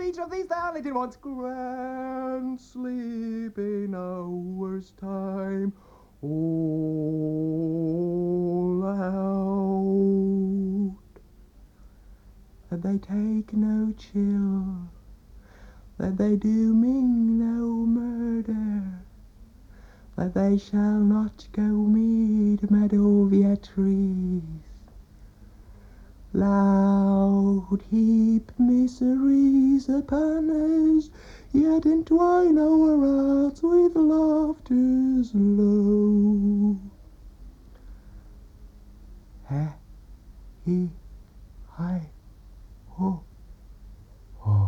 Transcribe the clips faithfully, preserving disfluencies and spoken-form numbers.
each of these down little ones. Grand sleep in hours time, all out, that they take no chill, that they do mean no murder, that they shall not go mead Medovia trees. Loud heap miseries upon us, yet entwine our hearts with laughters low. He, he, hi, ho, ho,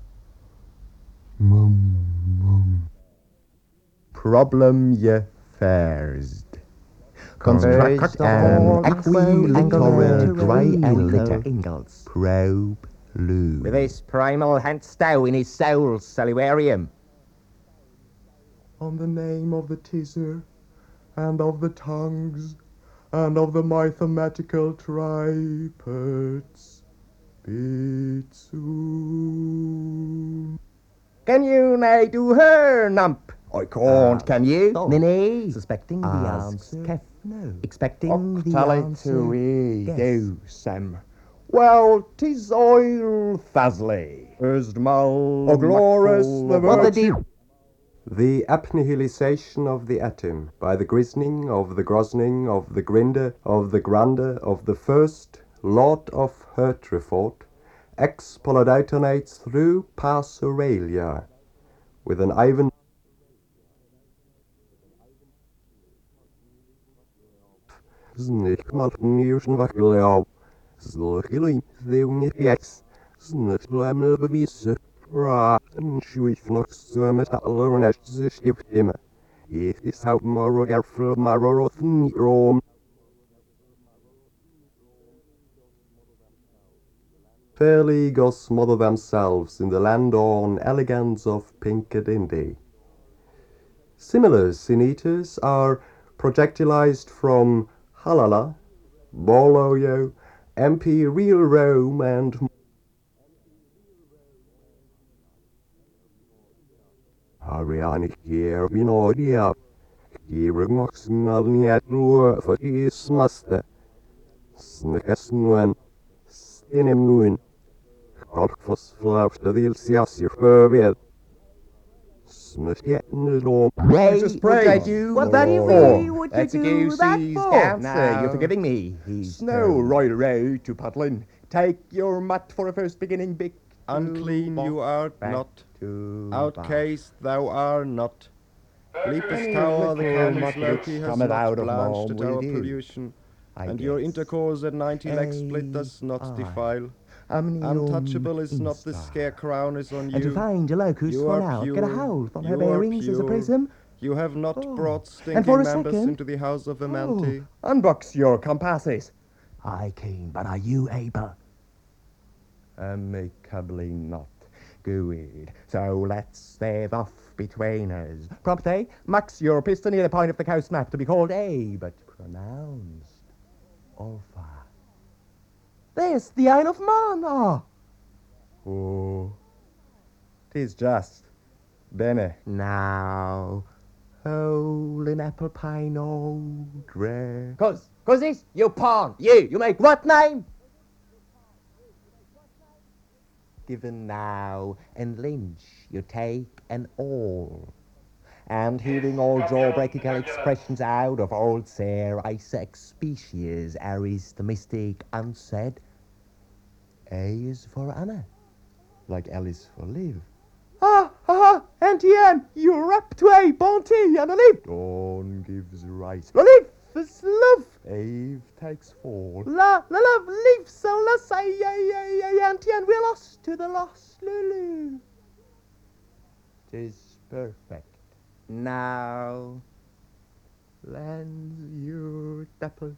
mum, mum. Problem ye first. Construct an equiliteral grey Ingalls. Probe Lou. With his primal hent stow in his soul's saluarium. On the name of the Tizzer, and of the tongues, and of the mathematical triparts, Bitsoon. Can you nay do her, nump? I can't, uh, can you? Oh, Ninny? Suspecting the answer. Kef. No. Expecting the Octally answer. to e Guess. do, Sam. Well, 'tis oil Fasley. First mal. Ogloris the What the virtue. The apnihilization of the atom by the grisning of the grosning of the grinder of the grander of the first lot of Hertrefort expolodetonates through Passoralia with an Ivan fairly go smother themselves in the land-on elegance of Pinkadindy. Similar sin-eaters are projectilized from Halala, Boloyo, M P Real Rome, and Ariani here, Vinodia, Hirmoxnalniat Lua for his master, Snickesnuen, Stinemun, Orkfos Flauster Dilsiasir Furvid. Pray, Jesus, pray. would I do What that do you for? mean? Would you That's a do goose that he's for? cancer. Now. You're forgiving me. He's Snow told. right road to Putlin. Take your mat for a first beginning, big. Unclean you art back not, to outcast thou art not. Leapest Any tower the little Camel's muck Loki which has cometh not out of blanched Rome at our will do, pollution, I and your guess. intercourse at ninety legs split A, does not I, defile. Omnium Untouchable is not the instar. scare crown is on And to you. find a locus You for are now, pure. get a hold from her You are bearings as a pure. prism. You have not Oh. brought And for stinking a members second- into the house of Oh, Amanti. unbox your compasses. I can, but are you able? Amicably not. Good. So let's stave off between us. Prompte, max your piston near the point of the coast map to be called A, but pronounced Alpha. There's the Isle of Man. Ah. Oh. 'Tis just. Bene. Now. Hole in apple pie, no dread. Cuz, cuzzies, you pawn. You, you make what name? Given now, and lynch you take an all. And hearing all jawbreaking expressions out of old Sir Isaac species, Aries the mystic unsaid. A is for Anna, like L is for live. Ah, ah, Etienne, you're up to a bounty and a leaf. Dawn gives rise. The leaf is love. Eve takes fall. La, la, love, leaf, so la say, yay, yay, yay, Etienne, we're lost to the lost Lulu. 'Tis perfect. Now, lends your dapple